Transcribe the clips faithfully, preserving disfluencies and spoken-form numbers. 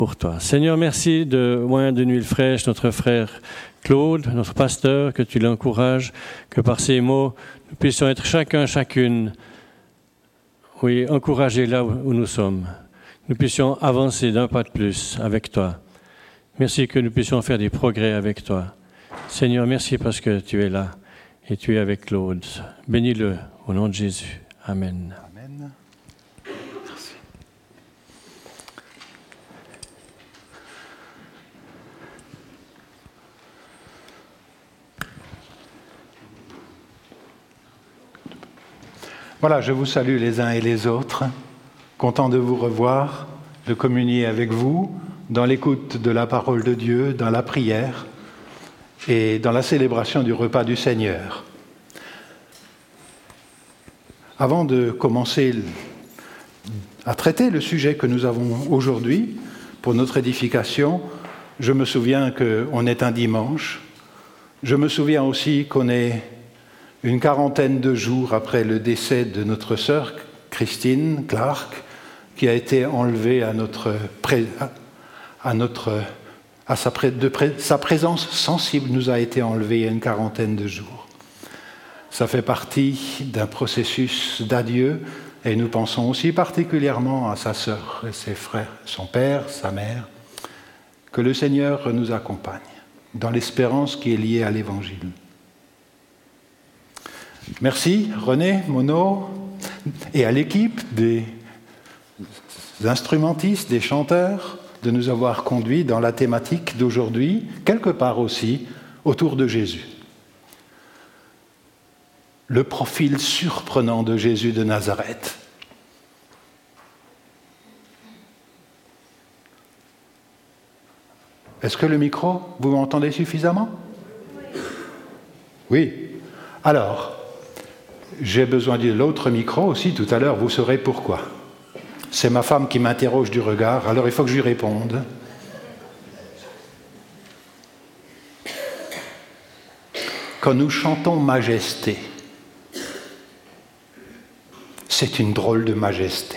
pour toi. Seigneur, merci de moyen d'une huile fraîche, notre frère Claude, notre pasteur, que tu l'encourages, que par ces mots, nous puissions être chacun, chacune, oui, encouragés là où nous sommes. Nous puissions avancer d'un pas de plus avec toi. Merci que nous puissions faire des progrès avec toi. Seigneur, merci parce que tu es là et tu es avec Claude. Bénis-le au nom de Jésus. Amen. Amen. Merci. Voilà, je vous salue les uns et les autres. Content de vous revoir, de communier avec vous dans l'écoute de la parole de Dieu, dans la prière et dans la célébration du repas du Seigneur. Avant de commencer à traiter le sujet que nous avons aujourd'hui pour notre édification, je me souviens qu'on est un dimanche. Je me souviens aussi qu'on est une quarantaine de jours après le décès de notre sœur Christine Clark, qui a été enlevée à notre, à notre, à sa, de, sa présence sensible nous a été enlevée il y a une quarantaine de jours. Ça fait partie d'un processus d'adieu et nous pensons aussi particulièrement à sa sœur et ses frères, son père, sa mère. Que le Seigneur nous accompagne dans l'espérance qui est liée à l'Évangile. Merci René Monod et à l'équipe des instrumentistes, des chanteurs, de nous avoir conduits dans la thématique d'aujourd'hui, quelque part aussi autour de Jésus. Le profil surprenant de Jésus de Nazareth. Est-ce que le micro, vous m'entendez suffisamment ? Oui. Alors, j'ai besoin de l'autre micro aussi, tout à l'heure, vous saurez pourquoi. C'est ma femme qui m'interroge du regard, alors il faut que je lui réponde. Quand nous chantons Majesté, c'est une drôle de majesté.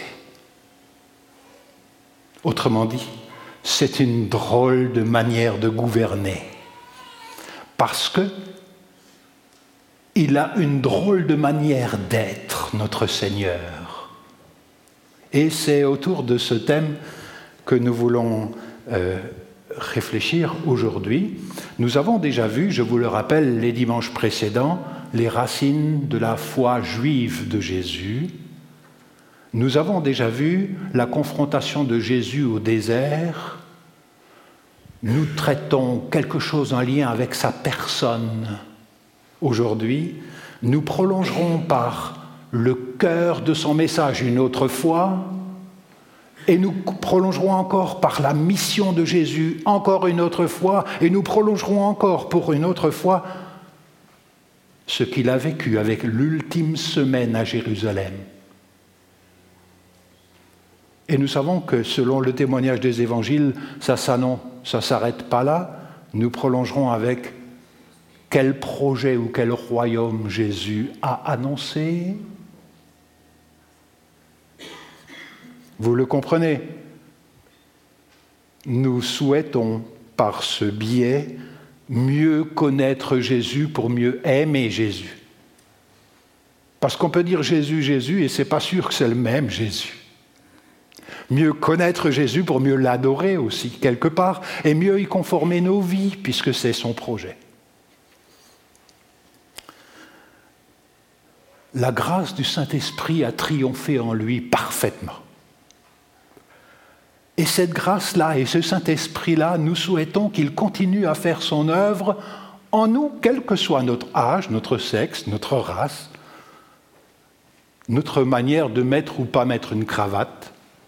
Autrement dit, c'est une drôle de manière de gouverner. Parce que il a une drôle de manière d'être, notre Seigneur. Et c'est autour de ce thème que nous voulons euh, réfléchir aujourd'hui. Nous avons déjà vu, je vous le rappelle, les dimanches précédents, les racines de la foi juive de Jésus. Nous avons déjà vu la confrontation de Jésus au désert. Nous traitons quelque chose en lien avec sa personne. Aujourd'hui, nous prolongerons par le cœur de son message une autre fois, et nous prolongerons encore par la mission de Jésus encore une autre fois, et nous prolongerons encore pour une autre fois ce qu'il a vécu avec l'ultime semaine à Jérusalem. Et nous savons que selon le témoignage des évangiles, ça, ça non, ça ne s'arrête pas là. Nous prolongerons avec quel projet ou quel royaume Jésus a annoncé. Vous le comprenez. Nous souhaitons, par ce biais, mieux connaître Jésus pour mieux aimer Jésus. Parce qu'on peut dire Jésus, Jésus, et ce n'est pas sûr que c'est le même Jésus. Mieux connaître Jésus pour mieux l'adorer aussi, quelque part, et mieux y conformer nos vies, puisque c'est son projet. La grâce du Saint-Esprit a triomphé en lui parfaitement. Et cette grâce-là et ce Saint-Esprit-là, nous souhaitons qu'il continue à faire son œuvre en nous, quel que soit notre âge, notre sexe, notre race, notre manière de mettre ou pas mettre une cravate.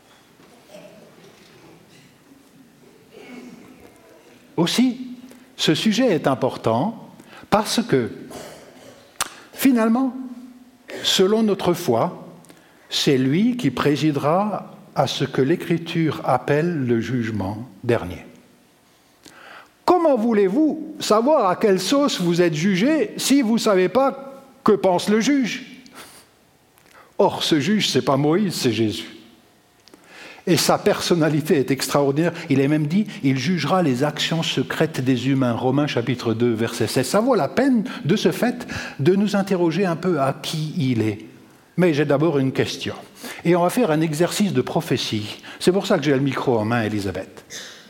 Aussi, ce sujet est important parce que, finalement, selon notre foi, c'est lui qui présidera à ce que l'Écriture appelle le jugement dernier. Comment voulez-vous savoir à quelle sauce vous êtes jugé si vous ne savez pas que pense le juge ? Or, ce juge, ce n'est pas Moïse, c'est Jésus. Et sa personnalité est extraordinaire. Il est même dit, il jugera les actions secrètes des humains. Romains chapitre deux, verset seize. Ça vaut la peine, de ce fait, de nous interroger un peu à qui il est. Mais j'ai d'abord une question. Et on va faire un exercice de prophétie. C'est pour ça que j'ai le micro en main, Elisabeth.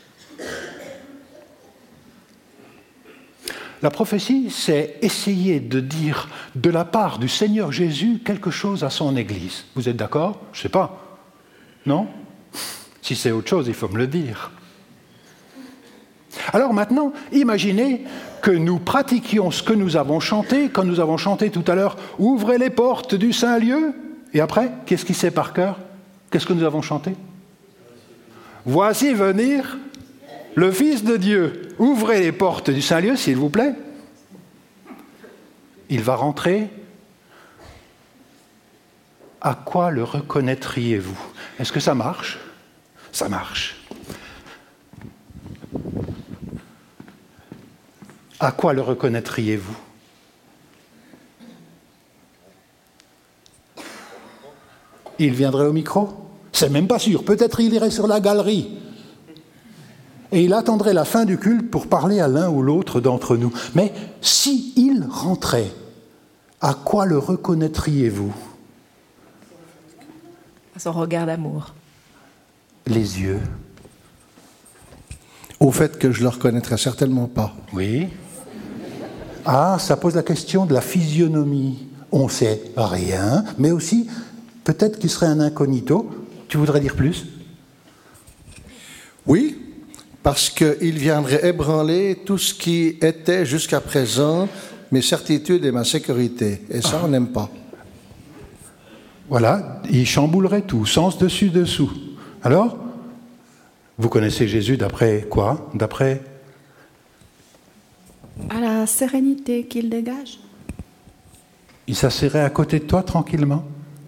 La prophétie, c'est essayer de dire de la part du Seigneur Jésus quelque chose à son Église. Vous êtes d'accord? Je ne sais pas. Non? Si c'est autre chose, il faut me le dire. Alors maintenant, imaginez que nous pratiquions ce que nous avons chanté, quand nous avons chanté tout à l'heure « Ouvrez les portes du Saint-Lieu ». Et après, qu'est-ce qui sait par cœur? Qu'est-ce que nous avons chanté? « Voici venir le Fils de Dieu. Ouvrez les portes du Saint-Lieu, s'il vous plaît. » Il va rentrer. À quoi le reconnaîtriez-vous? Est-ce que ça marche? Ça marche. À quoi le reconnaîtriez-vous? Il viendrait au micro? C'est même pas sûr. Peut-être il irait sur la galerie. Et il attendrait la fin du culte pour parler à l'un ou l'autre d'entre nous. Mais si il rentrait, à quoi le reconnaîtriez-vous? À son regard d'amour. Les yeux. Au fait que je ne le reconnaîtrais certainement pas. Oui. Ah, ça pose la question de la physionomie. On ne sait rien, mais aussi, peut-être qu'il serait un incognito. Tu voudrais dire plus? Oui, parce qu'il viendrait ébranler tout ce qui était jusqu'à présent mes certitudes et ma sécurité. Et ça, on n'aime pas. Voilà, il chamboulerait tout, sens dessus, dessous. Alors, vous connaissez Jésus d'après quoi? D'après À la sérénité qu'il dégage. Il s'asserait à côté de toi tranquillement?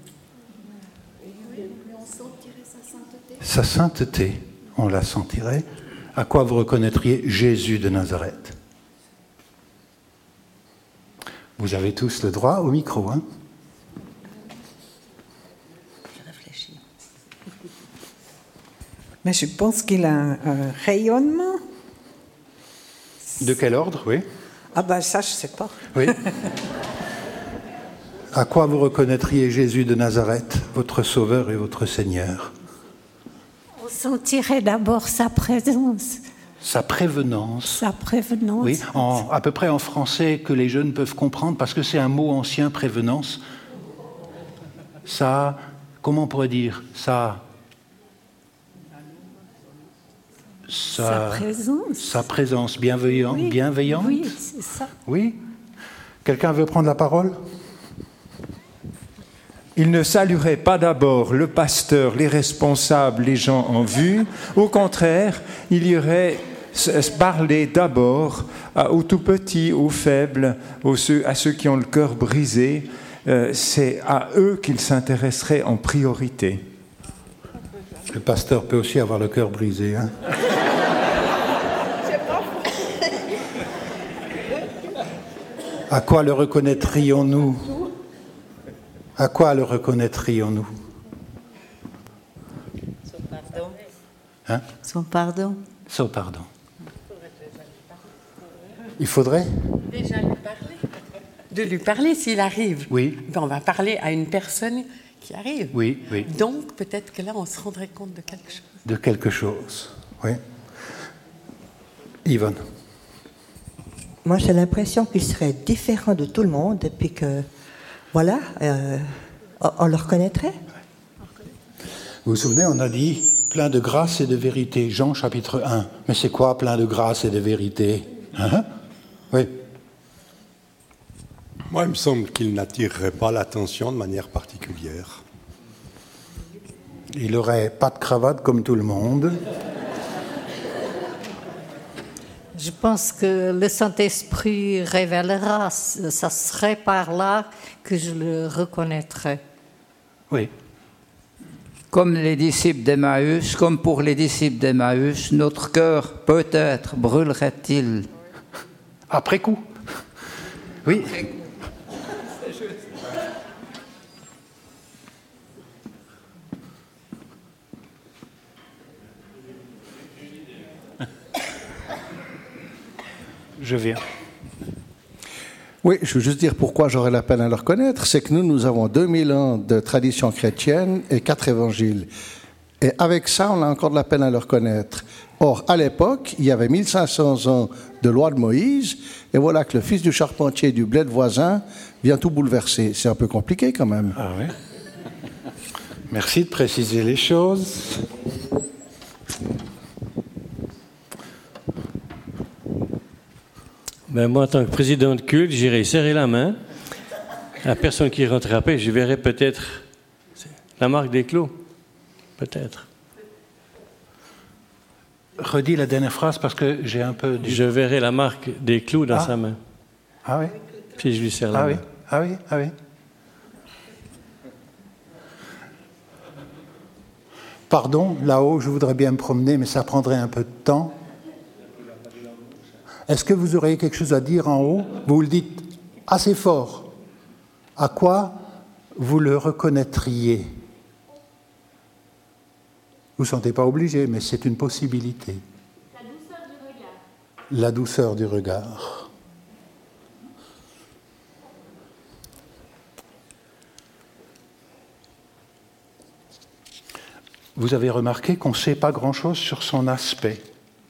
On sentirait sa sainteté. Sa sainteté, on la sentirait. À quoi vous reconnaîtriez Jésus de Nazareth? Vous avez tous le droit au micro, hein? Je réfléchis. Mais je pense qu'il a un, un rayonnement. De quel ordre, oui? Ah ben ça, je ne sais pas. Oui. À quoi vous reconnaîtriez Jésus de Nazareth, votre Sauveur et votre Seigneur? On sentirait d'abord sa présence. Sa prévenance. Sa prévenance. Oui, en, à peu près en français que les jeunes peuvent comprendre, parce que c'est un mot ancien, prévenance. Ça, comment on pourrait dire ça? Sa, sa présence. Sa présence bienveillante. Oui, bienveillante. Oui, c'est ça. Oui. Quelqu'un veut prendre la parole? Il ne saluerait pas d'abord le pasteur, les responsables, les gens en vue. Au contraire, il irait parler d'abord aux tout petits, aux faibles, aux ceux, à ceux qui ont le cœur brisé. Euh, c'est à eux qu'il s'intéresserait en priorité. Le pasteur peut aussi avoir le cœur brisé, hein? À quoi le reconnaîtrions-nous? À quoi le reconnaîtrions-nous? Son pardon. Hein? Son pardon. Son pardon. Il faudrait? Déjà lui parler. De lui parler s'il arrive. Oui. Ben, on va parler à une personne qui arrive. Oui, oui. Donc peut-être que là, on se rendrait compte de quelque chose. De quelque chose, oui. Yvonne. Moi, j'ai l'impression qu'il serait différent de tout le monde et puis que, voilà, euh, on le reconnaîtrait. Vous vous souvenez, on a dit plein de grâce et de vérité, Jean chapitre un. Mais c'est quoi plein de grâce et de vérité? Hein? Oui. Moi, il me semble qu'il n'attirerait pas l'attention de manière particulière. Il n'aurait pas de cravate comme tout le monde. Je pense que le Saint-Esprit révélera, ça serait par là que je le reconnaîtrais. Oui. Comme les disciples d'Emmaüs, comme pour les disciples d'Emmaüs, notre cœur peut-être brûlerait-il. Après coup. Oui. Je viens. Oui, je veux juste dire pourquoi j'aurais la peine à le reconnaître. C'est que nous, nous avons deux mille ans de tradition chrétienne et quatre évangiles. Et avec ça, on a encore de la peine à le reconnaître. Or, à l'époque, il y avait mille cinq cents ans de loi de Moïse, et voilà que le fils du charpentier du bled voisin vient tout bouleverser. C'est un peu compliqué quand même. Ah oui. Merci de préciser les choses. Ben moi, en tant que président de culte, j'irai serrer la main à la personne qui rentrera après. Je verrai peut-être la marque des clous. Peut-être. Redis la dernière phrase parce que j'ai un peu... Du... Je verrai la marque des clous dans ah. sa main. Ah oui. Puis je lui serre la ah main. Oui. Ah oui, ah oui. Pardon, là-haut, je voudrais bien me promener, mais ça prendrait un peu de temps. Est-ce que vous auriez quelque chose à dire en haut? Vous le dites assez fort. À quoi vous le reconnaîtriez? Vous ne vous sentez pas obligé, mais c'est une possibilité. La douceur du regard. La douceur du regard. Vous avez remarqué qu'on ne sait pas grand-chose sur son aspect.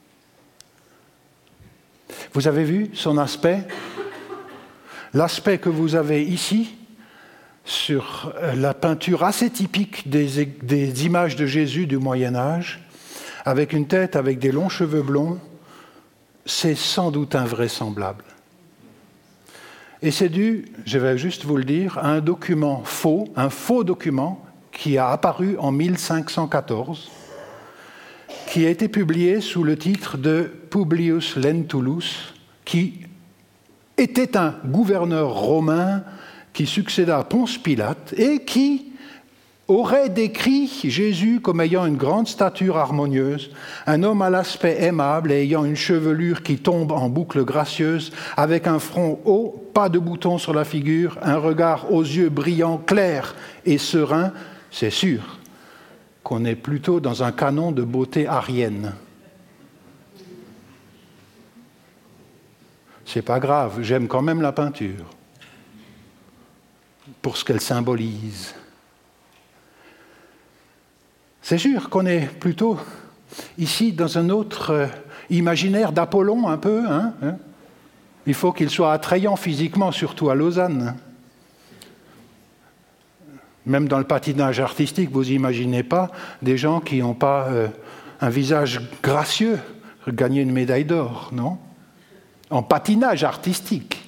Vous avez vu son aspect? L'aspect que vous avez ici, sur la peinture assez typique des, des images de Jésus du Moyen-Âge, avec une tête avec des longs cheveux blonds, c'est sans doute invraisemblable. Et c'est dû, je vais juste vous le dire, à un document faux, un faux document qui a apparu en mille cinq cent quatorze, qui a été publié sous le titre de Publius Lentulus, qui était un gouverneur romain qui succéda à Ponce Pilate et qui aurait décrit Jésus comme ayant une grande stature harmonieuse, un homme à l'aspect aimable et ayant une chevelure qui tombe en boucles gracieuses, avec un front haut, pas de boutons sur la figure, un regard aux yeux brillants, clairs et sereins. C'est sûr qu'on est plutôt dans un canon de beauté arienne. C'est pas grave, j'aime quand même la peinture, pour ce qu'elle symbolise. C'est sûr qu'on est plutôt ici dans un autre euh, imaginaire d'Apollon un peu. Hein, hein. Il faut qu'il soit attrayant physiquement, surtout à Lausanne. Même dans le patinage artistique, vous n'imaginez pas des gens qui n'ont pas euh, un visage gracieux gagner une médaille d'or, non? En patinage artistique.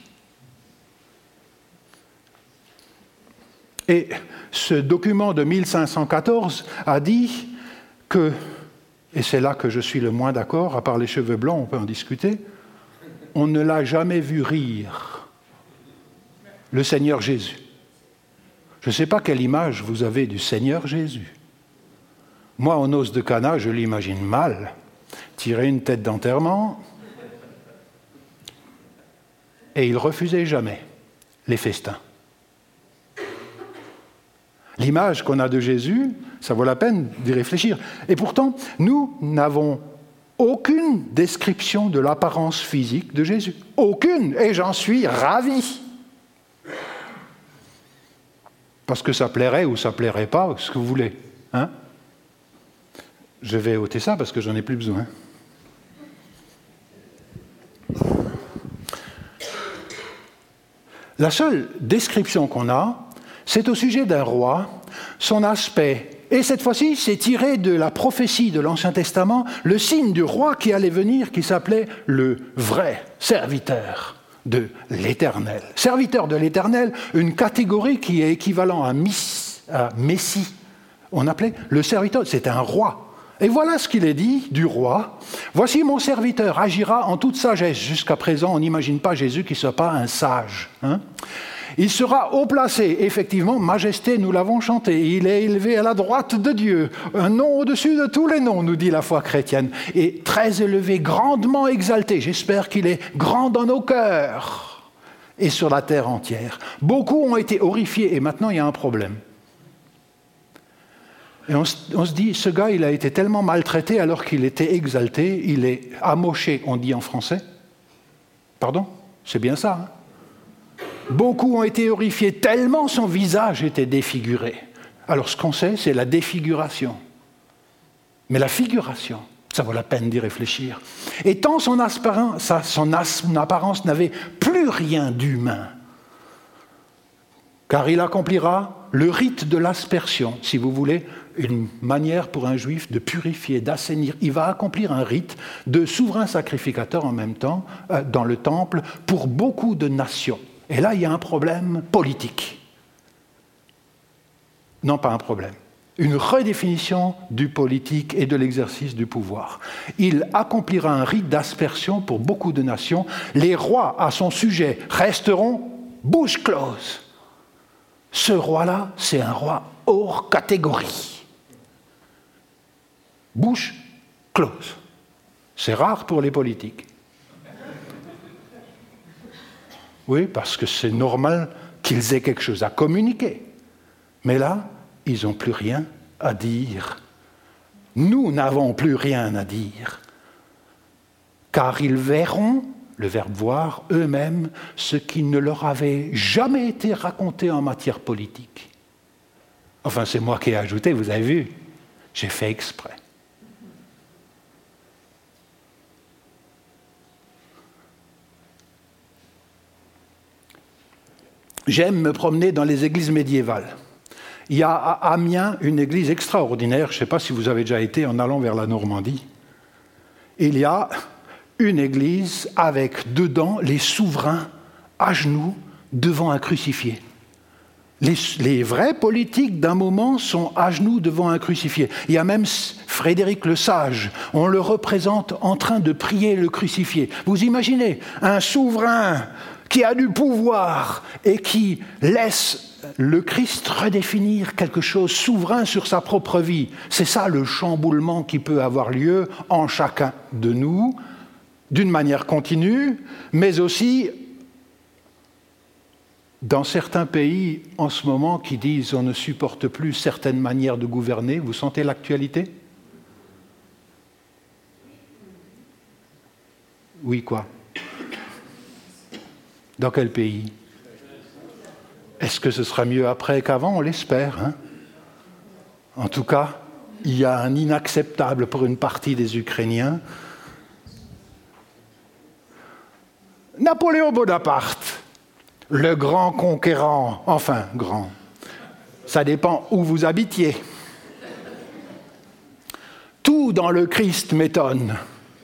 Et ce document de mille cinq cent quatorze a dit que, et c'est là que je suis le moins d'accord, à part les cheveux blancs, on peut en discuter, on ne l'a jamais vu rire, le Seigneur Jésus. Je ne sais pas quelle image vous avez du Seigneur Jésus. Moi, en os de Cana, je l'imagine mal, tirer une tête d'enterrement, et il refusait jamais les festins. L'image qu'on a de Jésus, ça vaut la peine d'y réfléchir. Et pourtant, nous n'avons aucune description de l'apparence physique de Jésus. Aucune, et j'en suis ravi. Parce que ça plairait ou ça plairait pas, ce que vous voulez. Hein? Je vais ôter ça parce que j'en ai plus besoin. La seule description qu'on a, c'est au sujet d'un roi, son aspect. Et cette fois-ci, c'est tiré de la prophétie de l'Ancien Testament, le signe du roi qui allait venir, qui s'appelait le vrai serviteur de l'Éternel. Serviteur de l'Éternel, une catégorie qui est équivalent à, miss, à Messie. On appelait le serviteur, c'était un roi. Et voilà ce qu'il est dit du roi. « Voici mon serviteur, agira en toute sagesse. » Jusqu'à présent, on n'imagine pas Jésus qui ne soit pas un sage. Hein? Il sera haut placé, effectivement, majesté, nous l'avons chanté. Il est élevé à la droite de Dieu, un nom au-dessus de tous les noms, nous dit la foi chrétienne. Et très élevé, grandement exalté. J'espère qu'il est grand dans nos cœurs et sur la terre entière. Beaucoup ont été horrifiés et maintenant il y a un problème. Et on se, on se dit, ce gars, il a été tellement maltraité alors qu'il était exalté, il est amoché, on dit en français, Pardon ? C'est bien ça. Hein ? Beaucoup ont été horrifiés, tellement son visage était défiguré. Alors ce qu'on sait, c'est la défiguration. Mais la figuration, ça vaut la peine d'y réfléchir. Et tant son apparence, son apparence n'avait plus rien d'humain, car il accomplira le rite de l'aspersion, si vous voulez, une manière pour un juif de purifier, d'assainir. Il va accomplir un rite de souverain sacrificateur en même temps euh, dans le temple pour beaucoup de nations. Et là, il y a un problème politique. Non, pas un problème. Une redéfinition du politique et de l'exercice du pouvoir. Il accomplira un rite d'aspersion pour beaucoup de nations. Les rois à son sujet resteront bouche close. Ce roi-là, c'est un roi hors catégorie. Bouche close. C'est rare pour les politiques. Oui, parce que c'est normal qu'ils aient quelque chose à communiquer. Mais là, ils n'ont plus rien à dire. Nous n'avons plus rien à dire. Car ils verront, le verbe voir, eux-mêmes, ce qui ne leur avait jamais été raconté en matière politique. Enfin, c'est moi qui ai ajouté, vous avez vu, j'ai fait exprès. J'aime me promener dans les églises médiévales. Il y a à Amiens une église extraordinaire, je ne sais pas si vous avez déjà été en allant vers la Normandie. Il y a une église avec dedans les souverains à genoux devant un crucifié. Les, les vrais politiques d'un moment sont à genoux devant un crucifié. Il y a même Frédéric le Sage, on le représente en train de prier le crucifié. Vous imaginez un souverain qui a du pouvoir et qui laisse le Christ redéfinir quelque chose souverain sur sa propre vie. C'est ça le chamboulement qui peut avoir lieu en chacun de nous, d'une manière continue, mais aussi dans certains pays en ce moment qui disent on ne supporte plus certaines manières de gouverner. Vous sentez l'actualité ? Oui, quoi ? Dans quel pays ? Est-ce que ce sera mieux après qu'avant ? On l'espère. Hein ? En tout cas, il y a un inacceptable pour une partie des Ukrainiens. Napoléon Bonaparte, le grand conquérant, enfin grand, ça dépend où vous habitiez. Tout dans le Christ m'étonne.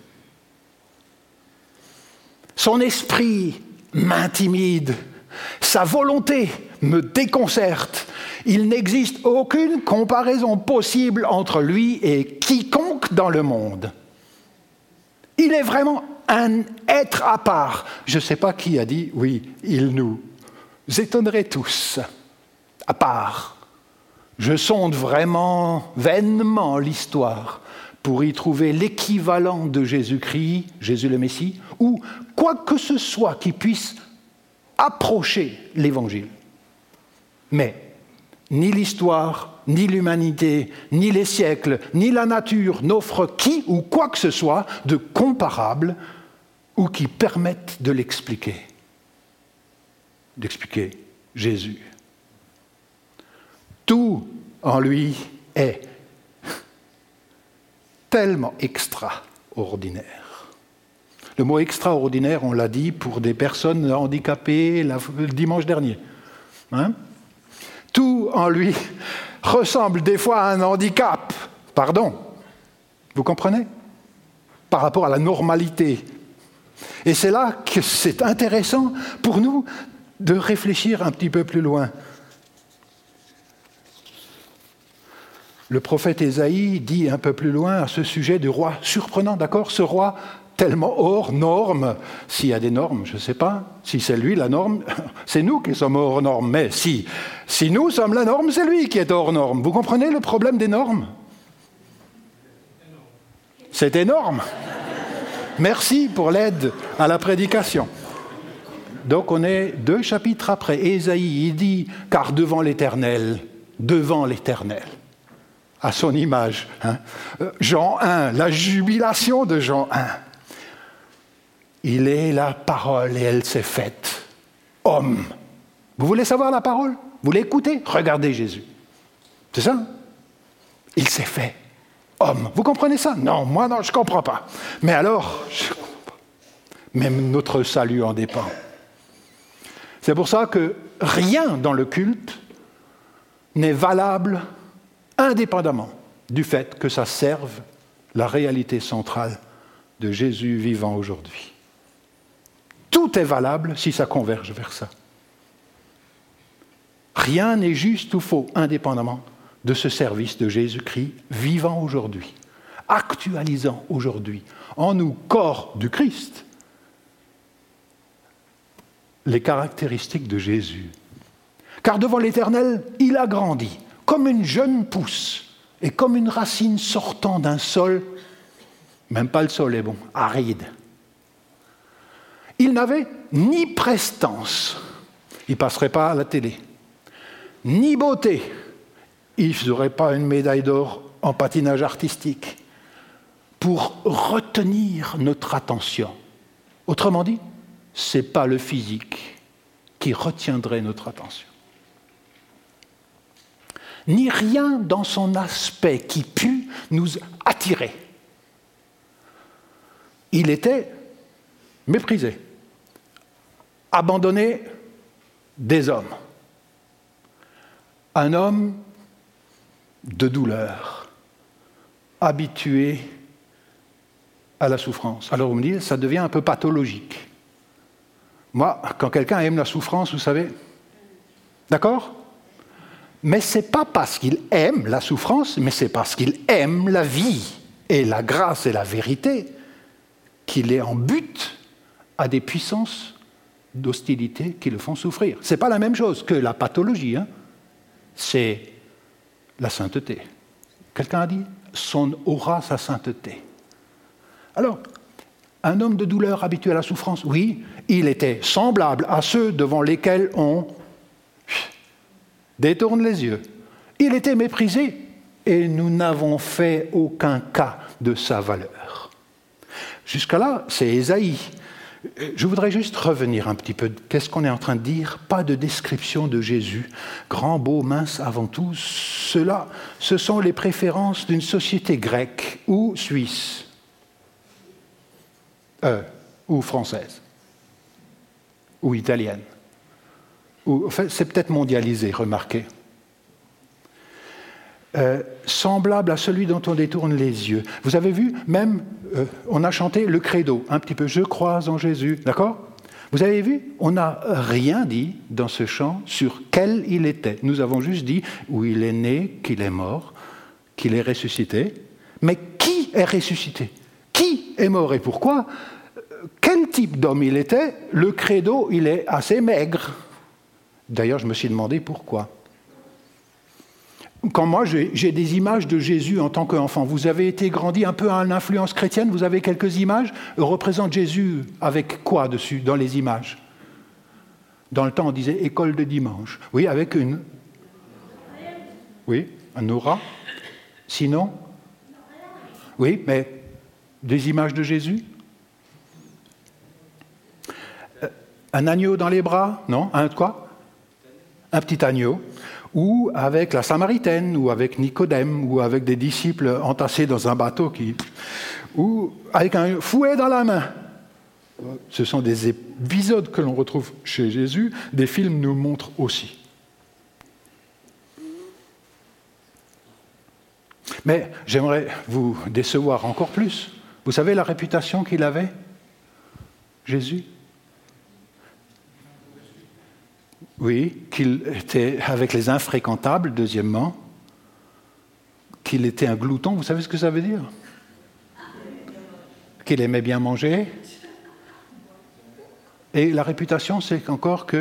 Son esprit m'intimide, sa volonté me déconcerte. Il n'existe aucune comparaison possible entre lui et quiconque dans le monde. Il est vraiment un être à part. Je ne sais pas qui a dit, oui, il nous étonnerait tous, à part. Je sonde vraiment vainement l'histoire pour y trouver l'équivalent de Jésus-Christ, Jésus le Messie, ou quoi que ce soit qui puisse approcher l'Évangile. Mais ni l'histoire, ni l'humanité, ni les siècles, ni la nature n'offrent qui ou quoi que ce soit de comparable ou qui permette de l'expliquer, d'expliquer Jésus. Tout en lui est tellement extraordinaire. Le mot extraordinaire, on l'a dit pour des personnes handicapées la, le dimanche dernier. Hein ? Tout en lui ressemble des fois à un handicap. Pardon, vous comprenez ? Par rapport à la normalité. Et c'est là que c'est intéressant pour nous de réfléchir un petit peu plus loin. Le prophète Ésaïe dit un peu plus loin à ce sujet du roi surprenant, d'accord ? Ce roi tellement hors norme, s'il y a des normes, je ne sais pas, si c'est lui la norme, c'est nous qui sommes hors norme, mais si, si nous sommes la norme, c'est lui qui est hors norme. Vous comprenez le problème des normes ? C'est énorme. Merci pour l'aide à la prédication. Donc on est deux chapitres après. Ésaïe, il dit, car devant l'Éternel, devant l'Éternel, à son image. Hein. Jean un, la jubilation de Jean un. Il est la parole et elle s'est faite homme. Vous voulez savoir la parole? Vous voulez écouter? Regardez Jésus. C'est ça? Il s'est fait homme. Vous comprenez ça? Non, moi non, je ne comprends pas. Mais alors, je ne comprends pas. Même notre salut en dépend. C'est pour ça que rien dans le culte n'est valable indépendamment du fait que ça serve la réalité centrale de Jésus vivant aujourd'hui. Tout est valable si ça converge vers ça. Rien n'est juste ou faux indépendamment de ce service de Jésus-Christ vivant aujourd'hui, actualisant aujourd'hui, en nous, corps du Christ, les caractéristiques de Jésus. Car devant l'Éternel, il a grandi, comme une jeune pousse, et comme une racine sortant d'un sol, même pas le sol est bon, aride. Il n'avait ni prestance, il ne passerait pas à la télé, ni beauté, il n'aurait pas une médaille d'or en patinage artistique, pour retenir notre attention. Autrement dit, ce n'est pas le physique qui retiendrait notre attention. Ni rien dans son aspect qui pût nous attirer. Il était méprisé, abandonné des hommes. Un homme de douleur, habitué à la souffrance. Alors vous me dites, ça devient un peu pathologique. Moi, quand quelqu'un aime la souffrance, vous savez, d'accord ? Mais ce n'est pas parce qu'il aime la souffrance, mais c'est parce qu'il aime la vie et la grâce et la vérité qu'il est en but à des puissances d'hostilité qui le font souffrir. Ce n'est pas la même chose que la pathologie, hein. C'est la sainteté. Quelqu'un a dit « son aura, sa sainteté ». Alors, un homme de douleur habitué à la souffrance, oui, il était semblable à ceux devant lesquels on détourne les yeux. Il était méprisé et nous n'avons fait aucun cas de sa valeur. Jusqu'à là, c'est Ésaïe. Je voudrais juste revenir un petit peu. Qu'est-ce qu'on est en train de dire? Pas de description de Jésus. Grand, beau, mince avant tout. Cela, ce sont les préférences d'une société grecque ou suisse. Euh, ou française. Ou italienne. Ou, enfin, c'est peut-être mondialisé, remarquez. Euh, semblable à celui dont on détourne les yeux. Vous avez vu, même, euh, on a chanté le credo, un petit peu, je crois en Jésus, d'accord? Vous avez vu, on n'a rien dit dans ce chant sur quel il était. Nous avons juste dit où il est né, qu'il est mort, qu'il est ressuscité. Mais qui est ressuscité? Qui est mort et pourquoi? Quel type d'homme il était? Le credo, il est assez maigre. D'ailleurs, je me suis demandé pourquoi. Quand moi, j'ai, j'ai des images de Jésus en tant qu'enfant, vous avez été grandi un peu à l'influence chrétienne, vous avez quelques images, représente Jésus avec quoi dessus, dans les images? Dans le temps, on disait école de dimanche. Oui, avec une... Oui, un aura. Sinon? Oui, mais des images de Jésus? Un agneau dans les bras? Non? Un quoi? Un petit agneau. Ou avec la Samaritaine, ou avec Nicodème, ou avec des disciples entassés dans un bateau, qui... ou avec un fouet dans la main. Ce sont des épisodes que l'on retrouve chez Jésus, des films nous montrent aussi. Mais j'aimerais vous décevoir encore plus. Vous savez la réputation qu'il avait, Jésus ? Oui, qu'il était avec les infréquentables, deuxièmement, qu'il était un glouton. Vous savez ce que ça veut dire? Qu'il aimait bien manger. Et la réputation, c'est encore que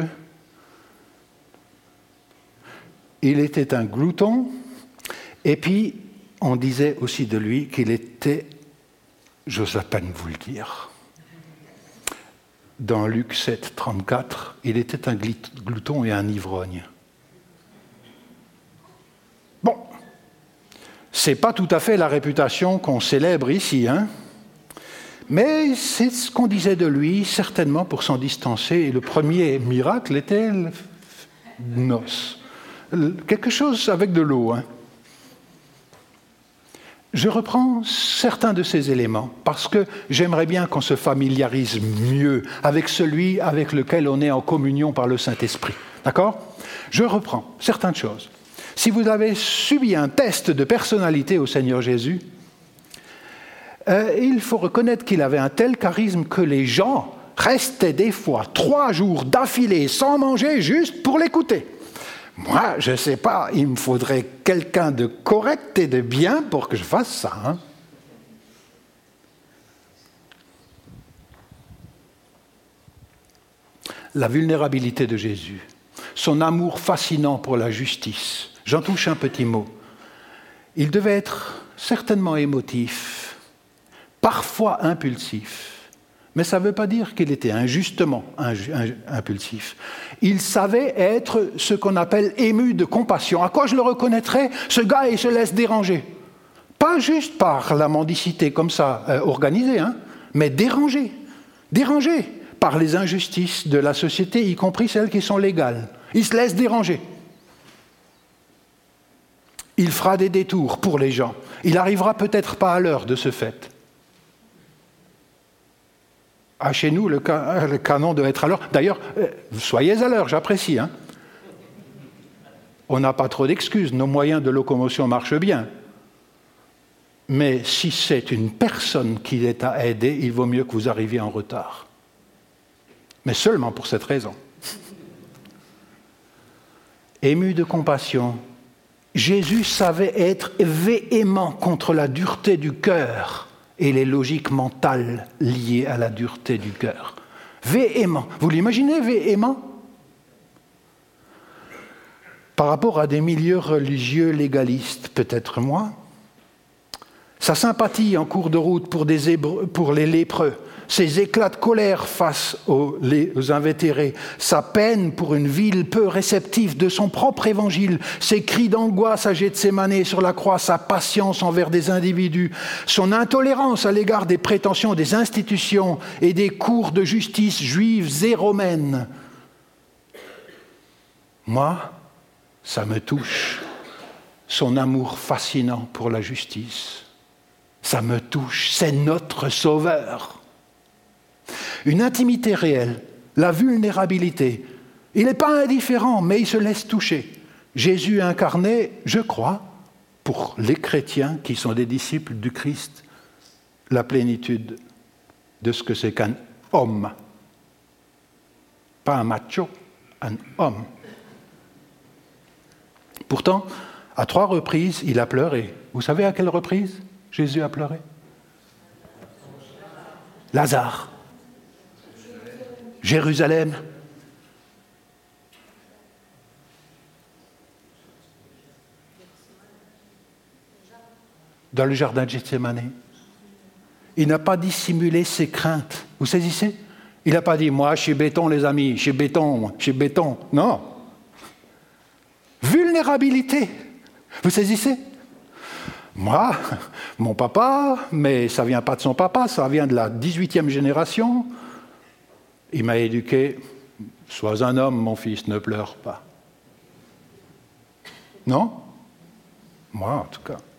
il était un glouton. Et puis, on disait aussi de lui qu'il était, j'ose à peine vous le dire, dans Luc sept, trente-quatre, il était un glouton et un ivrogne. Bon, c'est pas tout à fait la réputation qu'on célèbre ici, hein, Mais c'est ce qu'on disait de lui, certainement pour s'en distancer. Et le premier miracle était le noce. Quelque chose avec de l'eau. Hein. Je reprends certains de ces éléments parce que j'aimerais bien qu'on se familiarise mieux avec celui avec lequel on est en communion par le Saint-Esprit. D'accord ? Je reprends certaines choses. Si vous avez subi un test de personnalité au Seigneur Jésus, euh, il faut reconnaître qu'il avait un tel charisme que les gens restaient des fois trois jours d'affilée sans manger juste pour l'écouter. Moi, je ne sais pas, il me faudrait quelqu'un de correct et de bien pour que je fasse ça. Hein. La vulnérabilité de Jésus, son amour fascinant pour la justice. J'en touche un petit mot. Il devait être certainement émotif, parfois impulsif. Mais ça ne veut pas dire qu'il était injustement impulsif. Il savait être ce qu'on appelle ému de compassion. À quoi je le reconnaîtrais ? Ce gars, il se laisse déranger. Pas juste par la mendicité comme ça, euh, organisée, hein, mais dérangé. Dérangé par les injustices de la société, y compris celles qui sont légales. Il se laisse déranger. Il fera des détours pour les gens. Il n'arrivera peut-être pas à l'heure de ce fait. Ah, chez nous, le, can- le canon doit être à l'heure. D'ailleurs, euh, soyez à l'heure, j'apprécie. Hein. On n'a pas trop d'excuses, nos moyens de locomotion marchent bien. Mais si c'est une personne qui est à aider, il vaut mieux que vous arriviez en retard. Mais seulement pour cette raison. Ému de compassion, Jésus savait être véhément contre la dureté du cœur et les logiques mentales liées à la dureté du cœur. Véhément. Vous l'imaginez, véhément ? Par rapport à des milieux religieux légalistes, peut-être moi, sa sympathie en cours de route pour, des Hébreux, pour les lépreux, ses éclats de colère face aux, les, aux invétérés, sa peine pour une ville peu réceptive de son propre évangile, ses cris d'angoisse à Gethsémanée sur la croix, sa patience envers des individus, son intolérance à l'égard des prétentions des institutions et des cours de justice juives et romaines. Moi, ça me touche, son amour fascinant pour la justice. Ça me touche, c'est notre Sauveur. Une intimité réelle, la vulnérabilité. Il n'est pas indifférent, mais il se laisse toucher. Jésus incarné, je crois, pour les chrétiens qui sont des disciples du Christ, la plénitude de ce que c'est qu'un homme. Pas un macho, un homme. Pourtant, à trois reprises, il a pleuré. Vous savez à quelle reprise Jésus a pleuré ? Lazare. Jérusalem. Dans le jardin de Gethsémanée. Il n'a pas dissimulé ses craintes. Vous saisissez ? Il n'a pas dit, moi, je suis béton, les amis, je suis béton, je suis béton. Non. Vulnérabilité. Vous saisissez ? Moi, mon papa, mais ça ne vient pas de son papa, ça vient de la dix-huitième génération. Il m'a éduqué, sois un homme, mon fils, ne pleure pas. Non ? Moi, en tout cas.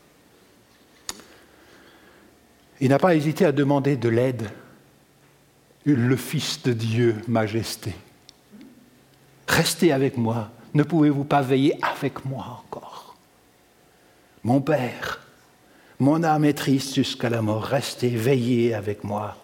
Il n'a pas hésité à demander de l'aide. Le Fils de Dieu, majesté. Restez avec moi. Ne pouvez-vous pas veiller avec moi encore ? Mon Père, mon âme est triste jusqu'à la mort. Restez, veillez avec moi.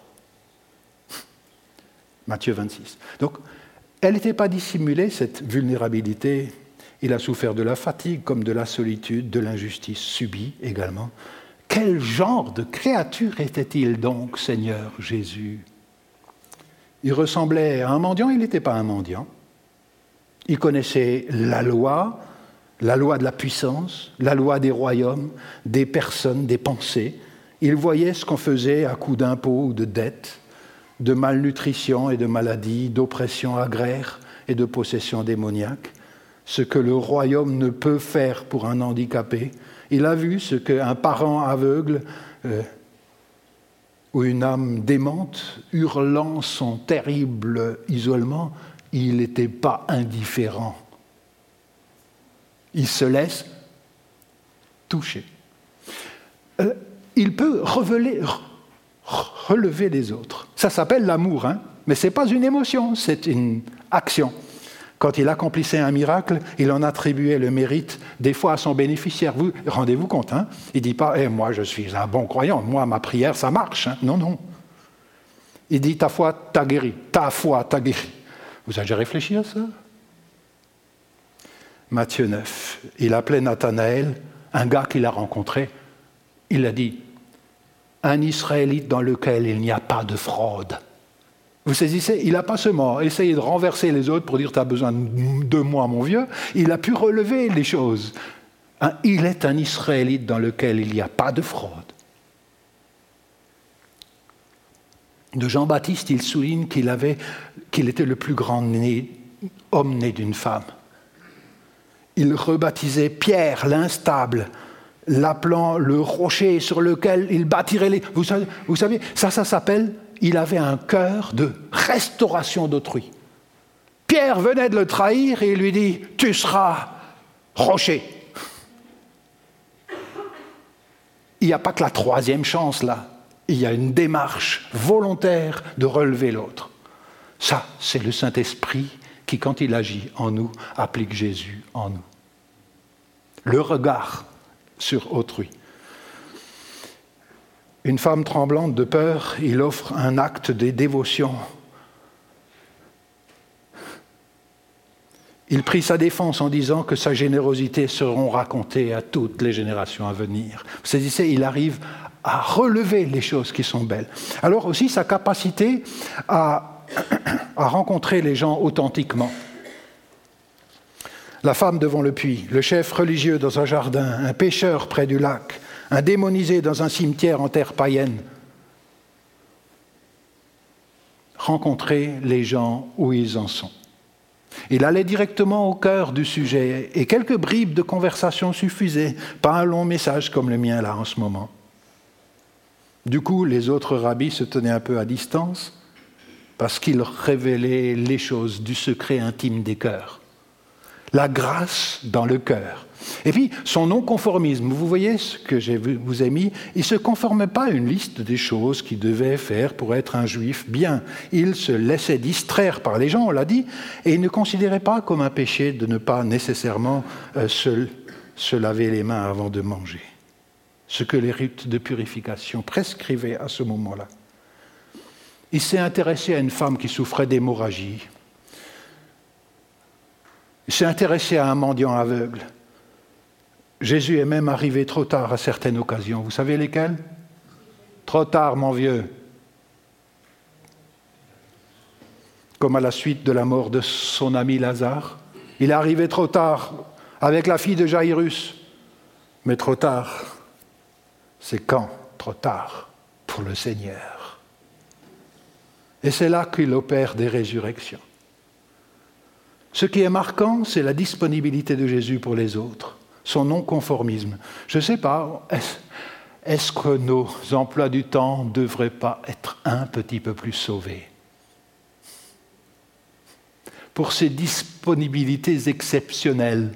Matthieu vingt-six. Donc, elle n'était pas dissimulée, cette vulnérabilité. Il a souffert de la fatigue comme de la solitude, de l'injustice subie également. Quel genre de créature était-il donc, Seigneur Jésus ? Il ressemblait à un mendiant, il n'était pas un mendiant. Il connaissait la loi, la loi de la puissance, la loi des royaumes, des personnes, des pensées. Il voyait ce qu'on faisait à coups d'impôts ou de dettes, de malnutrition et de maladies, d'oppression agraire et de possession démoniaque, ce que le royaume ne peut faire pour un handicapé. Il a vu ce qu'un parent aveugle euh, où une âme démente, hurlant son terrible isolement, il n'était pas indifférent. Il se laisse toucher. Euh, il peut relever, relever les autres. Ça s'appelle l'amour, hein, mais ce n'est pas une émotion, c'est une action. Quand il accomplissait un miracle, il en attribuait le mérite des fois à son bénéficiaire. Vous rendez-vous compte, hein? Il ne dit pas hey, « moi je suis un bon croyant, moi ma prière ça marche hein. ». Non, non. Il dit « ta foi t'a guéri, ta foi t'a guéri ». Vous avez déjà réfléchi à ça? Matthieu neuf, il appelait Nathanaël, un gars qu'il a rencontré. Il a dit « un Israélite dans lequel il n'y a pas de fraude ». Vous saisissez, il n'a pas seulement essayé de renverser les autres pour dire « tu as besoin de moi, mon vieux », il a pu relever les choses. Il est un Israélite dans lequel il n'y a pas de fraude. De Jean-Baptiste, il souligne qu'il, avait, qu'il était le plus grand né, homme né d'une femme. Il rebaptisait Pierre l'instable, l'appelant le rocher sur lequel il bâtirait les... Vous savez, vous savez ça, ça s'appelle... Il avait un cœur de restauration d'autrui. Pierre venait de le trahir et il lui dit « Tu seras rocher ». Il n'y a pas que la troisième chance là. Il y a une démarche volontaire de relever l'autre. Ça, c'est le Saint-Esprit qui, quand il agit en nous, applique Jésus en nous. Le regard sur autrui. Une femme tremblante de peur, il offre un acte de dévotion. Il prit sa défense en disant que sa générosité seront racontées à toutes les générations à venir. Vous saisissez, il arrive à relever les choses qui sont belles. Alors aussi sa capacité à, à rencontrer les gens authentiquement. La femme devant le puits, le chef religieux dans un jardin, un pêcheur près du lac, un démonisé dans un cimetière en terre païenne. Rencontrer les gens où ils en sont. Il allait directement au cœur du sujet et quelques bribes de conversation suffisaient, pas un long message comme le mien là en ce moment. Du coup, les autres rabbis se tenaient un peu à distance parce qu'ils révélaient les choses du secret intime des cœurs. La grâce dans le cœur. Et puis, son non-conformisme, vous voyez ce que je vous ai mis, il ne se conformait pas à une liste des choses qu'il devait faire pour être un juif bien. Il se laissait distraire par les gens, on l'a dit, et il ne considérait pas comme un péché de ne pas nécessairement euh, se, se laver les mains avant de manger. Ce que les rites de purification prescrivaient à ce moment-là. Il s'est intéressé à une femme qui souffrait d'hémorragie. Il s'est intéressé à un mendiant aveugle. Jésus est même arrivé trop tard à certaines occasions. Vous savez lesquelles? Trop tard, mon vieux. Comme à la suite de la mort de son ami Lazare. Il est arrivé trop tard avec la fille de Jaïrus. Mais trop tard, c'est quand? Trop tard pour le Seigneur. Et c'est là qu'il opère des résurrections. Ce qui est marquant, c'est la disponibilité de Jésus pour les autres, son non-conformisme. Je ne sais pas, est-ce, est-ce que nos emplois du temps ne devraient pas être un petit peu plus sauvés? Pour ces disponibilités exceptionnelles.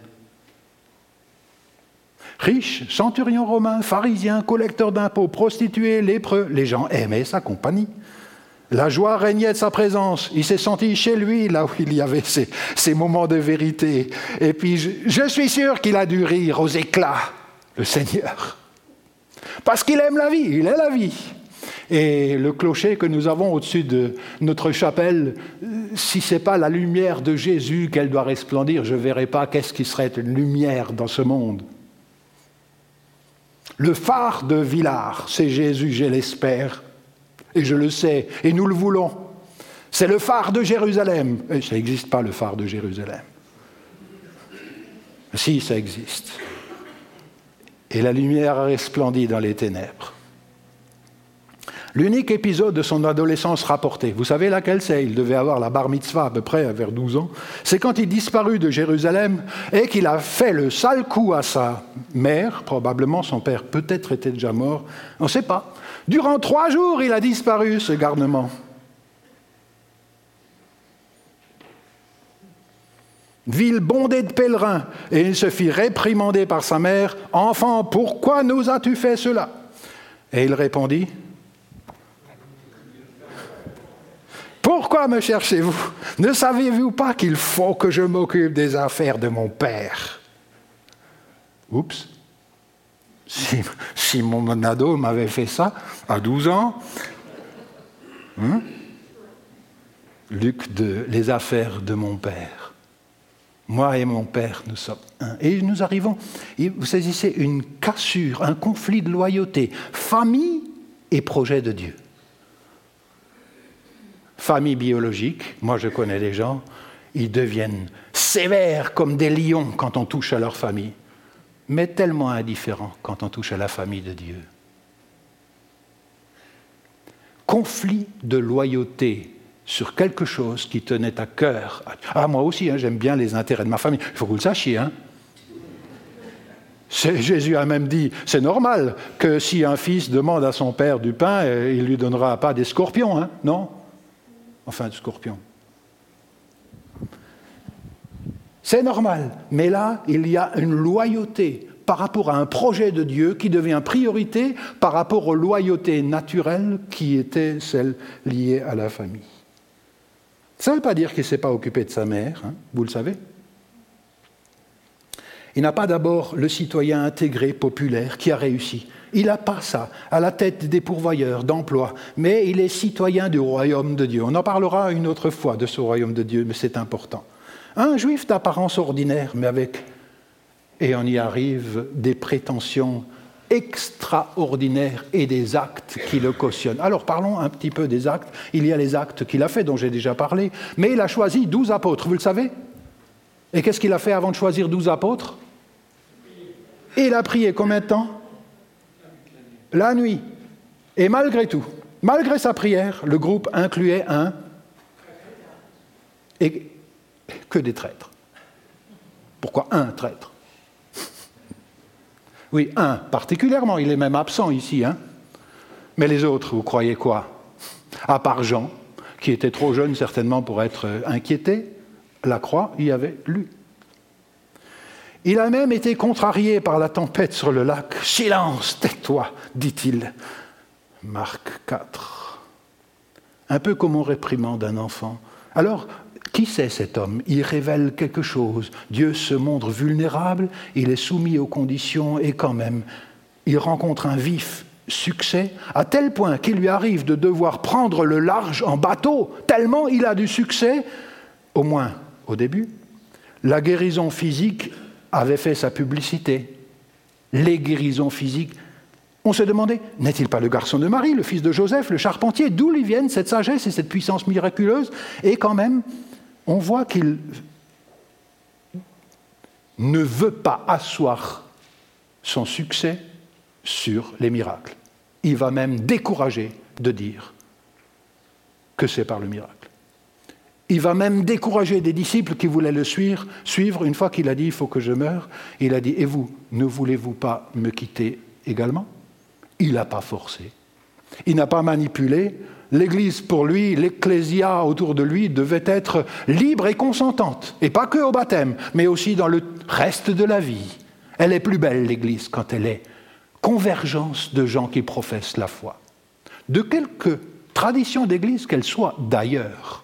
Riches, centurions romains, pharisiens, collecteurs d'impôts, prostituées, lépreux, les gens aimaient sa compagnie. La joie régnait de sa présence. Il s'est senti chez lui, là où il y avait ces, ces moments de vérité. Et puis, je, je suis sûr qu'il a dû rire aux éclats, le Seigneur. Parce qu'il aime la vie, il est la vie. Et le clocher que nous avons au-dessus de notre chapelle, si ce n'est pas la lumière de Jésus qu'elle doit resplendir, je ne verrai pas qu'est-ce qui serait une lumière dans ce monde. Le phare de Villars, c'est Jésus, je l'espère. Et je le sais, et nous le voulons. C'est le phare de Jérusalem. Et ça n'existe pas, le phare de Jérusalem. Si, ça existe. Et la lumière a resplendi dans les ténèbres. L'unique épisode de son adolescence rapporté, vous savez laquelle c'est? Il devait avoir la bar mitzvah à peu près vers douze ans. C'est quand il disparut de Jérusalem et qu'il a fait le sale coup à sa mère, probablement son père peut-être était déjà mort, on ne sait pas. Durant trois jours, il a disparu, ce garnement. Ville bondée de pèlerins, et il se fit réprimander par sa mère. « Enfant, pourquoi nous as-tu fait cela ?» Et il répondit, « Pourquoi me cherchez-vous? Ne savez-vous pas qu'il faut que je m'occupe des affaires de mon père ?» Oups, si, si mon ado m'avait fait ça à douze ans, hein? Luc de « Les affaires de mon père ». Moi et mon père, nous sommes un. Et nous arrivons, vous saisissez, une cassure, un conflit de loyauté, famille et projet de Dieu. Famille biologique, moi je connais des gens, ils deviennent sévères comme des lions quand on touche à leur famille, mais tellement indifférents quand on touche à la famille de Dieu. Conflit de loyauté sur quelque chose qui tenait à cœur. Ah, moi aussi, hein, j'aime bien les intérêts de ma famille. Il faut que vous le sachiez. Hein. Jésus a même dit, c'est normal que si un fils demande à son père du pain, il ne lui donnera pas des scorpions, hein, non? Enfin, des scorpions. C'est normal. Mais là, il y a une loyauté par rapport à un projet de Dieu qui devient priorité par rapport aux loyautés naturelles qui étaient celles liées à la famille. Ça ne veut pas dire qu'il ne s'est pas occupé de sa mère, hein, vous le savez. Il n'a pas d'abord le citoyen intégré, populaire, qui a réussi. Il n'a pas ça, à la tête des pourvoyeurs d'emploi, mais il est citoyen du royaume de Dieu. On en parlera une autre fois de ce royaume de Dieu, mais c'est important. Un juif d'apparence ordinaire, mais avec, et on y arrive, des prétentions extraordinaire et des actes qui le cautionnent. Alors parlons un petit peu des actes. Il y a les actes qu'il a fait, dont j'ai déjà parlé, mais il a choisi douze apôtres, vous le savez? Et qu'est-ce qu'il a fait avant de choisir douze apôtres? Il a prié combien de temps? La nuit. Et malgré tout, malgré sa prière, le groupe incluait un et que des traîtres. Pourquoi un traître? Oui, un, particulièrement, il est même absent ici. Hein. Mais les autres, vous croyez quoi? À part Jean, qui était trop jeune certainement pour être inquiété, la croix y avait lu. Il a même été contrarié par la tempête sur le lac. « Silence, tais-toi », dit-il. Marc quatre. Un peu comme on réprimande un enfant. Alors, qui c'est cet homme? Il révèle quelque chose. Dieu se montre vulnérable, il est soumis aux conditions et quand même, il rencontre un vif succès, à tel point qu'il lui arrive de devoir prendre le large en bateau, tellement il a du succès, au moins au début. La guérison physique avait fait sa publicité. Les guérisons physiques. On se demandait, n'est-il pas le garçon de Marie, le fils de Joseph, le charpentier? D'où lui viennent cette sagesse et cette puissance miraculeuse? Et quand même, on voit qu'il ne veut pas asseoir son succès sur les miracles. Il va même décourager de dire que c'est par le miracle. Il va même décourager des disciples qui voulaient le suivre, suivre une fois qu'il a dit « il faut que je meure ». Il a dit « et vous, ne voulez-vous pas me quitter également ?» Il n'a pas forcé. Il n'a pas manipulé. L'Église, pour lui, l'ecclésia autour de lui, devait être libre et consentante. Et pas que au baptême, mais aussi dans le reste de la vie. Elle est plus belle, l'Église, quand elle est convergence de gens qui professent la foi. De quelque tradition d'Église qu'elle soit, d'ailleurs.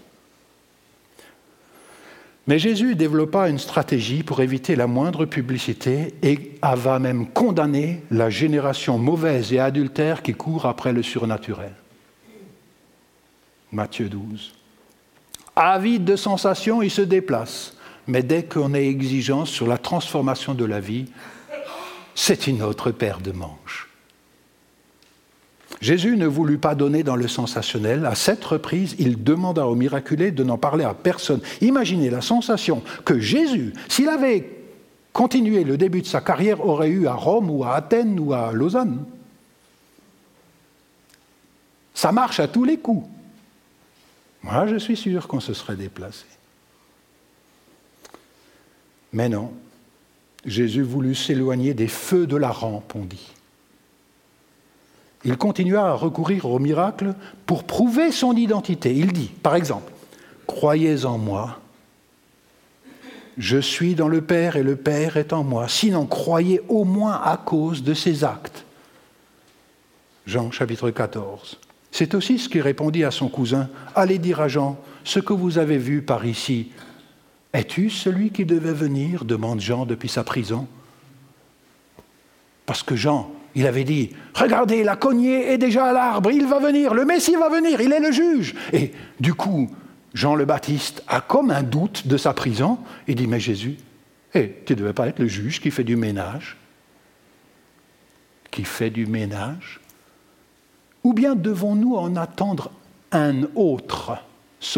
Mais Jésus développa une stratégie pour éviter la moindre publicité et va même condamner la génération mauvaise et adultère qui court après le surnaturel. Matthieu douze. Avide de sensations, il se déplace. Mais dès qu'on est exigeant sur la transformation de la vie, c'est une autre paire de manches. Jésus ne voulut pas donner dans le sensationnel. À cette reprise, il demanda aux miraculés de n'en parler à personne. Imaginez la sensation que Jésus, s'il avait continué le début de sa carrière, aurait eu à Rome ou à Athènes ou à Lausanne. Ça marche à tous les coups. Moi, je suis sûr qu'on se serait déplacé. Mais non, Jésus voulut s'éloigner des feux de la rampe, on dit. il continua à recourir au miracle pour prouver son identité. Il dit, par exemple, « Croyez en moi, je suis dans le Père et le Père est en moi. Sinon, croyez au moins à cause de ses actes. » Jean chapitre quatorze. C'est aussi ce qu'il répondit à son cousin. « Allez dire à Jean, ce que vous avez vu par ici, es-tu celui qui devait venir ?» demande Jean depuis sa prison. Parce que Jean, il avait dit, « Regardez, la cognée est déjà à l'arbre, il va venir, le Messie va venir, il est le juge. » Et du coup, Jean le Baptiste a comme un doute de sa prison. Il dit, « Mais Jésus, hey, tu ne devais pas être le juge qui fait du ménage, qui fait du ménage. Ou bien devons-nous en attendre un autre sauveur ?»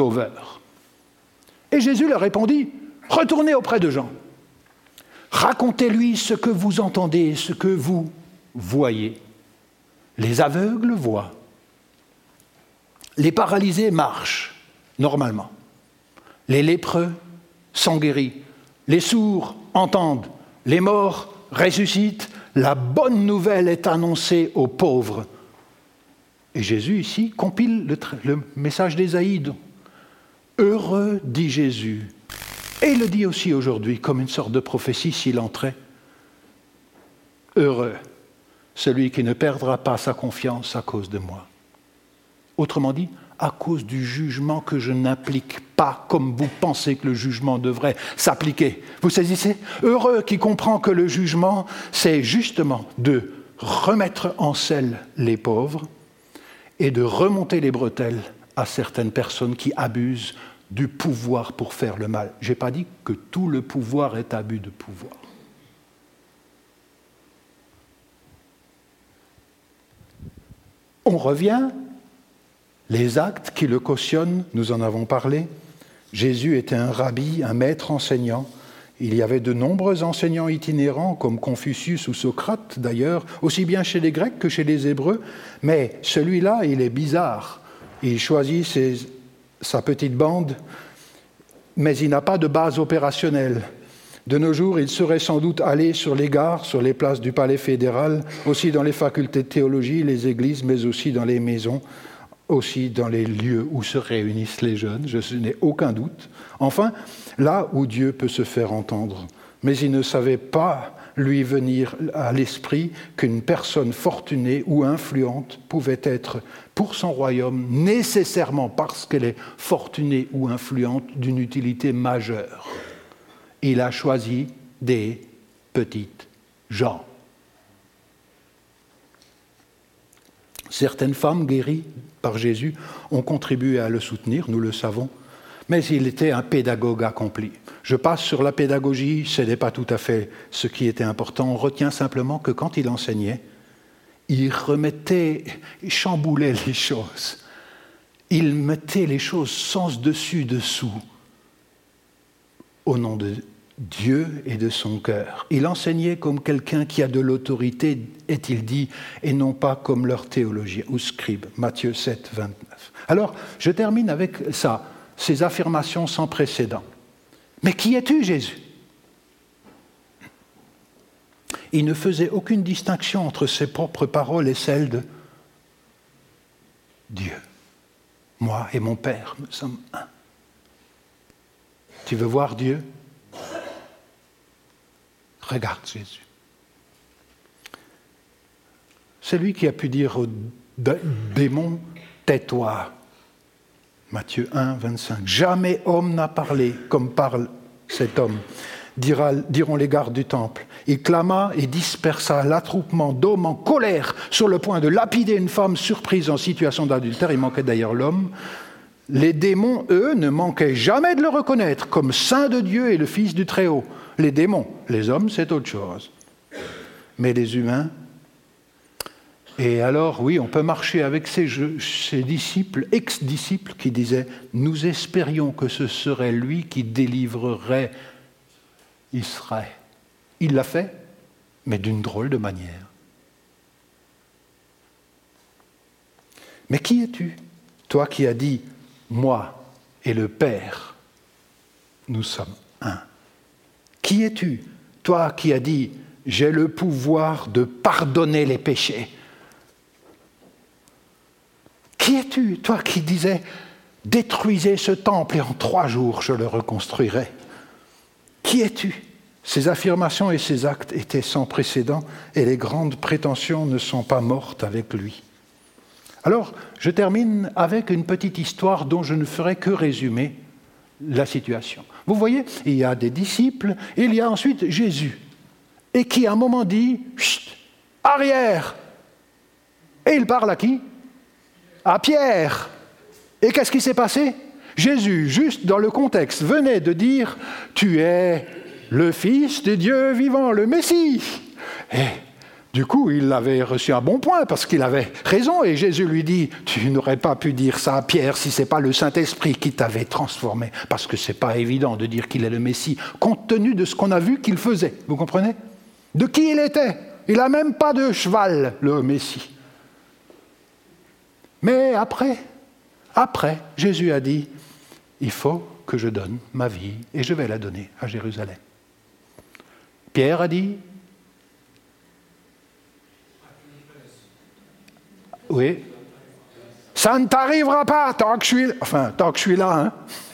Et Jésus leur répondit, « Retournez auprès de Jean. Racontez-lui ce que vous entendez, ce que vous voyez. Les aveugles voient. Les paralysés marchent normalement. Les lépreux sont guéris. Les sourds entendent. Les morts ressuscitent. La bonne nouvelle est annoncée aux pauvres. » Et Jésus, ici, compile le, le message d'Ésaïe. « Heureux, dit Jésus. » Et il le dit aussi aujourd'hui, comme une sorte de prophétie s'il entrait. « Heureux, celui qui ne perdra pas sa confiance à cause de moi. » Autrement dit, à cause du jugement que je n'applique pas comme vous pensez que le jugement devrait s'appliquer. Vous saisissez ? Heureux qui comprend que le jugement, c'est justement de remettre en selle les pauvres et de remonter les bretelles à certaines personnes qui abusent du pouvoir pour faire le mal. Je n'ai pas dit que tout le pouvoir est abus de pouvoir. On revient, les actes qui le cautionnent, nous en avons parlé. Jésus était un rabbi, un maître enseignant. Il y avait de nombreux enseignants itinérants, comme Confucius ou Socrate d'ailleurs, aussi bien chez les Grecs que chez les Hébreux. Mais celui-là, il est bizarre. Il choisit ses, sa petite bande, mais il n'a pas de base opérationnelle. De nos jours, il serait sans doute allé sur les gares, sur les places du palais fédéral, aussi dans les facultés de théologie, les églises, mais aussi dans les maisons, aussi dans les lieux où se réunissent les jeunes, je n'ai aucun doute. Enfin, là où Dieu peut se faire entendre. Mais il ne savait pas lui venir à l'esprit qu'une personne fortunée ou influente pouvait être, pour son royaume, nécessairement parce qu'elle est fortunée ou influente, d'une utilité majeure. Il a choisi des petites gens. Certaines femmes guéries par Jésus ont contribué à le soutenir, nous le savons, mais il était un pédagogue accompli. Je passe sur la pédagogie, ce n'est pas tout à fait ce qui était important. On retient simplement que quand il enseignait, il remettait, il chamboulait les choses. Il mettait les choses sens dessus, dessous, au nom de Dieu et de son cœur. Il enseignait comme quelqu'un qui a de l'autorité, est-il dit, et non pas comme leur théologien ou scribe. Matthieu sept, vingt-neuf. Alors, je termine avec ça, ces affirmations sans précédent. Mais qui es-tu, Jésus ? Il ne faisait aucune distinction entre ses propres paroles et celles de Dieu. Moi et mon Père, nous sommes un. Tu veux voir Dieu ? Regarde Jésus. C'est lui qui a pu dire au démon, tais-toi. Matthieu un, vingt-cinq. Jamais homme n'a parlé comme parle cet homme, dira, diront les gardes du temple. Il clama et dispersa l'attroupement d'hommes en colère sur le point de lapider une femme surprise en situation d'adultère. Il manquait d'ailleurs l'homme. Les démons, eux, ne manquaient jamais de le reconnaître comme saint de Dieu et le Fils du Très-Haut. Les démons, les hommes, c'est autre chose. Mais les humains... Et alors, oui, on peut marcher avec ces, ces disciples, ex-disciples, qui disaient « Nous espérions que ce serait lui qui délivrerait Israël. » Il l'a fait, mais d'une drôle de manière. Mais qui es-tu, toi qui as dit « Moi et le Père, nous sommes un ». Qui es-tu, toi qui as dit « J'ai le pouvoir de pardonner les péchés ». Qui es-tu, toi qui disais « Détruisez ce temple et en trois jours je le reconstruirai ». Qui es-tu ? Ces affirmations et ces actes étaient sans précédent et les grandes prétentions ne sont pas mortes avec lui. Alors, je termine avec une petite histoire dont je ne ferai que résumer la situation. Vous voyez, il y a des disciples, et il y a ensuite Jésus, et qui à un moment dit « Chut, arrière !» Et il parle à qui ? À Pierre. Et qu'est-ce qui s'est passé ? Jésus, juste dans le contexte, venait de dire « Tu es le Fils de Dieu vivant, le Messie !» Et du coup, il avait reçu un bon point parce qu'il avait raison. Et Jésus lui dit « Tu n'aurais pas pu dire ça à Pierre si ce n'est pas le Saint-Esprit qui t'avait transformé. » Parce que ce n'est pas évident de dire qu'il est le Messie, compte tenu de ce qu'on a vu qu'il faisait. Vous comprenez ? De qui il était ? Il n'a même pas de cheval, le Messie. Mais après, après, Jésus a dit « Il faut que je donne ma vie et je vais la donner à Jérusalem. » Pierre a dit « Oui, ça ne t'arrivera pas tant que je suis, enfin, tant que je suis là. Hein. »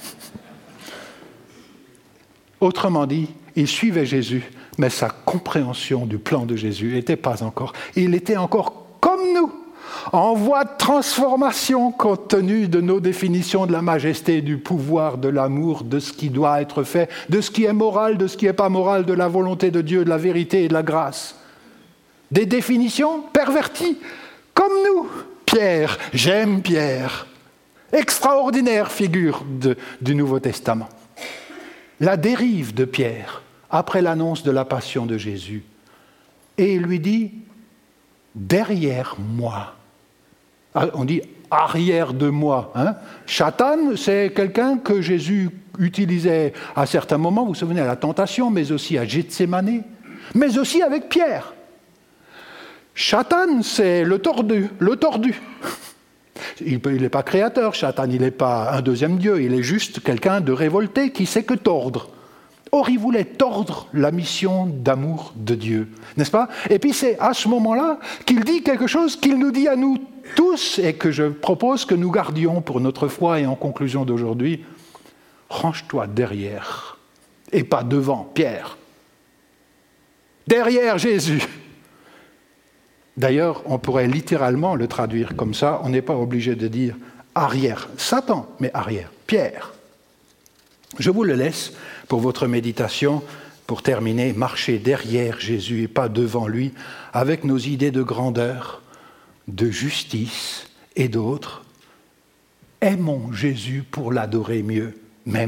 Autrement dit, il suivait Jésus, mais sa compréhension du plan de Jésus n'était pas encore. Il était encore comme nous, en voie de transformation compte tenu de nos définitions de la majesté, du pouvoir, de l'amour, de ce qui doit être fait, de ce qui est moral, de ce qui n'est pas moral, de la volonté de Dieu, de la vérité et de la grâce. Des définitions perverties, comme nous. Pierre, j'aime Pierre. Extraordinaire figure de, du Nouveau Testament. La dérive de Pierre, après l'annonce de la passion de Jésus. Et il lui dit, derrière moi. On dit arrière de moi. Hein? Satan, c'est quelqu'un que Jésus utilisait à certains moments, vous vous souvenez, à la tentation, mais aussi à Gethsémanée, mais aussi avec Pierre. Satan, c'est le tordu, le tordu. Il n'est pas créateur, Satan, il n'est pas un deuxième Dieu, il est juste quelqu'un de révolté qui sait que tordre. Or, il voulait tordre la mission d'amour de Dieu, n'est-ce pas ? Et puis c'est à ce moment-là qu'il dit quelque chose qu'il nous dit à nous tous et que je propose que nous gardions pour notre foi et en conclusion d'aujourd'hui. Range-toi derrière et pas devant, Pierre. Derrière Jésus. D'ailleurs, on pourrait littéralement le traduire comme ça. On n'est pas obligé de dire arrière Satan, mais arrière Pierre. Je vous le laisse pour votre méditation. Pour terminer, marcher derrière Jésus et pas devant lui, avec nos idées de grandeur, de justice et d'autres. Aimons Jésus pour l'adorer mieux. M'aimes-tu ?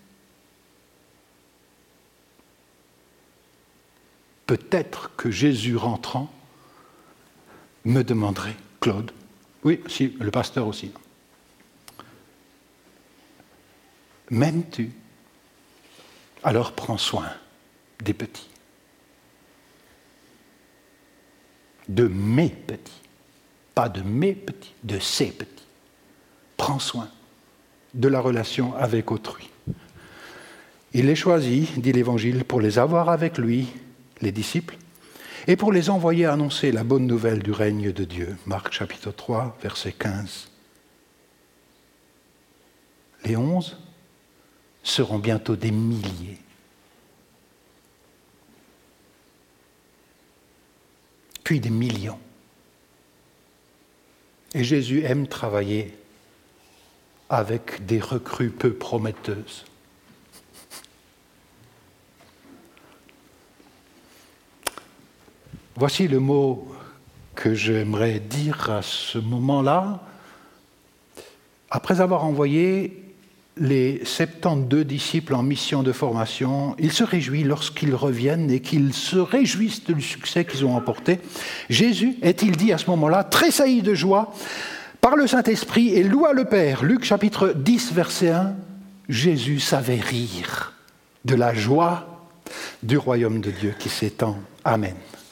Peut-être que Jésus rentrant me demanderait, Claude, oui, si, le pasteur aussi, m'aimes-tu ? Alors prends soin des petits, de mes petits, pas de mes petits, de ses petits. Prends soin de la relation avec autrui. Il les choisit, dit l'Évangile, pour les avoir avec lui, les disciples, et pour les envoyer annoncer la bonne nouvelle du règne de Dieu. Marc chapitre trois, verset quinze. Les onze seront bientôt des milliers. Puis des millions. Et Jésus aime travailler avec des recrues peu prometteuses. Voici le mot que j'aimerais dire à ce moment-là. Après avoir envoyé les soixante-douze disciples en mission de formation, il se réjouit lorsqu'ils reviennent et qu'ils se réjouissent du succès qu'ils ont emporté. Jésus, est-il dit à ce moment-là, tressaillit de joie par le Saint-Esprit et loua le Père. Luc chapitre dix, verset un, Jésus savait rire de la joie du royaume de Dieu qui s'étend. Amen.